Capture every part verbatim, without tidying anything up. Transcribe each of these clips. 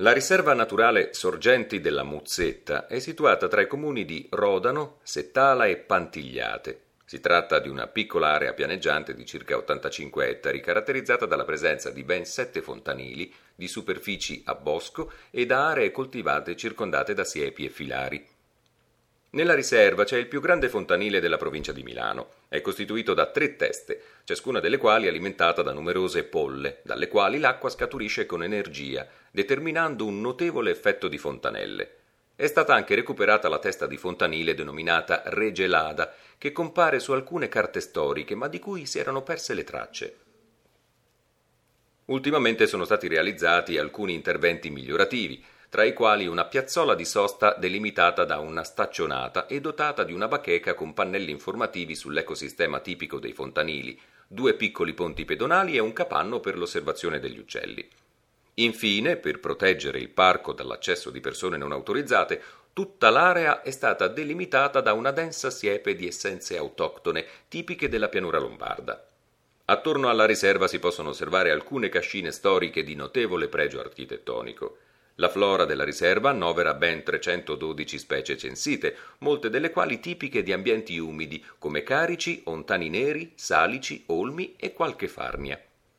La riserva naturale Sorgenti della Muzzetta è situata tra i comuni di Rodano, Settala e Pantigliate. Si tratta di una piccola area pianeggiante di circa ottantacinque ettari, caratterizzata dalla presenza di ben sette fontanili, di superfici a bosco e da aree coltivate circondate da siepi e filari. Nella riserva c'è il più grande fontanile della provincia di Milano. È costituito da tre teste, ciascuna delle quali alimentata da numerose polle, dalle quali l'acqua scaturisce con energia, determinando un notevole effetto di fontanelle. È stata anche recuperata la testa di fontanile denominata Re Gelada, che compare su alcune carte storiche, ma di cui si erano perse le tracce. Ultimamente sono stati realizzati alcuni interventi migliorativi, tra i quali una piazzola di sosta delimitata da una staccionata e dotata di una bacheca con pannelli informativi sull'ecosistema tipico dei fontanili, due piccoli ponti pedonali e un capanno per l'osservazione degli uccelli. Infine, per proteggere il parco dall'accesso di persone non autorizzate, tutta l'area è stata delimitata da una densa siepe di essenze autoctone tipiche della pianura lombarda. Attorno alla riserva si possono osservare alcune cascine storiche di notevole pregio architettonico. La flora della riserva annovera ben trecentododici specie censite, molte delle quali tipiche di ambienti umidi, come carici, ontani neri, salici, olmi e qualche farnia.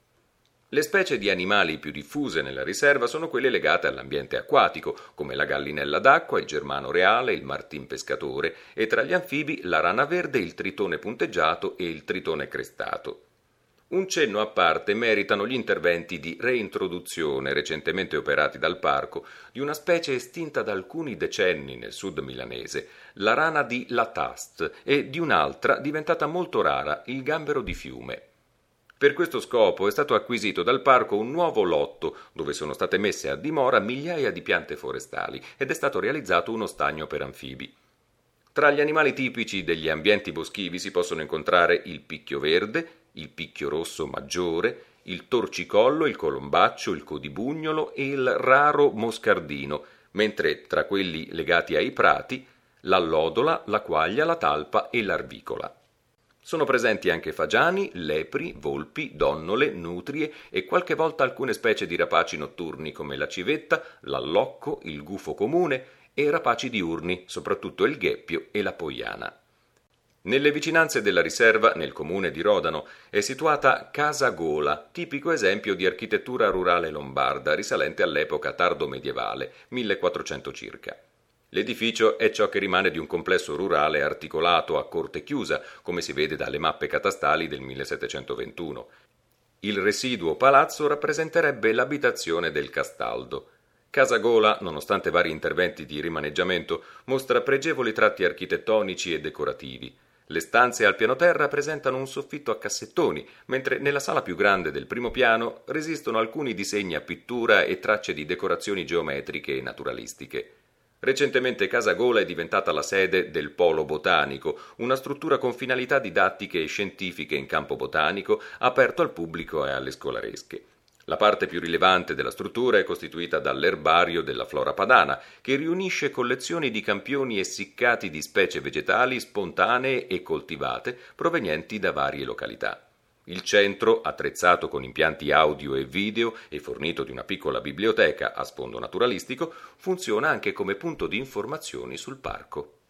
Le specie di animali più diffuse nella riserva sono quelle legate all'ambiente acquatico, come la gallinella d'acqua, il germano reale, il martin pescatore, e tra gli anfibi la rana verde, il tritone punteggiato e il tritone crestato. Un cenno a parte meritano gli interventi di reintroduzione recentemente operati dal parco di una specie estinta da alcuni decenni nel sud milanese, la rana di Latast, e di un'altra diventata molto rara, il gambero di fiume. Per questo scopo è stato acquisito dal parco un nuovo lotto dove sono state messe a dimora migliaia di piante forestali ed è stato realizzato uno stagno per anfibi. Tra gli animali tipici degli ambienti boschivi si possono incontrare il picchio verde, il picchio rosso maggiore, il torcicollo, il colombaccio, il codibugnolo e il raro moscardino, mentre tra quelli legati ai prati l'allodola, la quaglia, la talpa e l'arvicola. Sono presenti anche fagiani, lepri, volpi, donnole, nutrie e qualche volta alcune specie di rapaci notturni come la civetta, l'allocco, il gufo comune e rapaci diurni, soprattutto il gheppio e la poiana. Nelle vicinanze della riserva, nel comune di Rodano, è situata Casa Gola, tipico esempio di architettura rurale lombarda risalente all'epoca tardo-medievale, millequattrocento circa. L'edificio è ciò che rimane di un complesso rurale articolato a corte chiusa, come si vede dalle mappe catastali del millesettecentoventuno. Il residuo palazzo rappresenterebbe l'abitazione del Castaldo. Casa Gola, nonostante vari interventi di rimaneggiamento, mostra pregevoli tratti architettonici e decorativi. Le stanze al piano terra presentano un soffitto a cassettoni, mentre nella sala più grande del primo piano resistono alcuni disegni a pittura e tracce di decorazioni geometriche e naturalistiche. Recentemente Casa Gola è diventata la sede del Polo Botanico, una struttura con finalità didattiche e scientifiche in campo botanico, aperto al pubblico e alle scolaresche. La parte più rilevante della struttura è costituita dall'erbario della flora padana, che riunisce collezioni di campioni essiccati di specie vegetali spontanee e coltivate provenienti da varie località. Il centro, attrezzato con impianti audio e video e fornito di una piccola biblioteca a sfondo naturalistico, funziona anche come punto di informazioni sul parco.